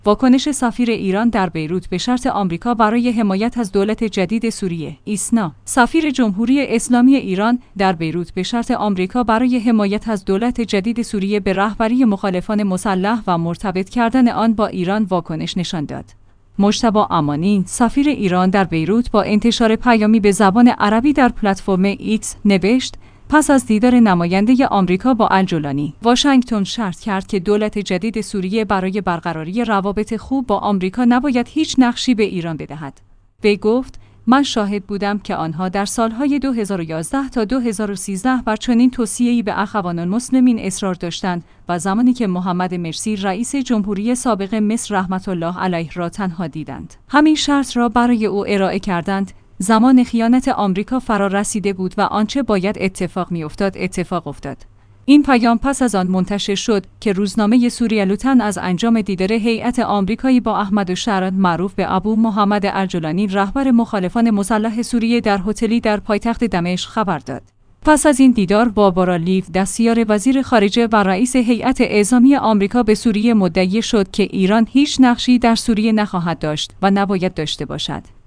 واکنش سفیر ایران در بیروت به شرط آمریکا برای حمایت از دولت جدید سوریه. ایسنا، سفیر جمهوری اسلامی ایران در بیروت به شرط آمریکا برای حمایت از دولت جدید سوریه به رهبری مخالفان مسلح و مرتبط کردن آن با ایران واکنش نشان داد. مجتبی امانی، سفیر ایران در بیروت با انتشار پیامی به زبان عربی در پلتفرم ایکس نوشت: پس از دیدار نماینده آمریکا با الجولانی، واشنگتن شرط کرد که دولت جدید سوریه برای برقراری روابط خوب با آمریکا نباید هیچ نقشی به ایران بدهد. وی گفت: من شاهد بودم که آنها در سالهای 2011 تا 2013 بر چنین توصیه‌ای به اخوان المسلمین اصرار داشتند و زمانی که محمد مرسی رئیس جمهوری سابق مصر رحمت الله علیه را تنها دیدند، همین شرط را برای او ارائه کردند. زمان خیانت آمریکا فرا رسیده بود و آنچه باید اتفاق می‌افتاد اتفاق افتاد. این پیام پس از آن منتشر شد که روزنامه سوریالوتن از انجام دیدار هیئت آمریکایی با احمد شهران معروف به ابو محمد الجولانی رهبر مخالفان مسلح سوریه در هتلی در پایتخت دمشق خبر داد. پس از این دیدار باربارا لیو، دستیار وزیر خارجه و رئیس هیئت اعزامی آمریکا به سوریه، مدعی شد که ایران هیچ نقشی در سوریه نخواهد داشت و نباید داشته باشد.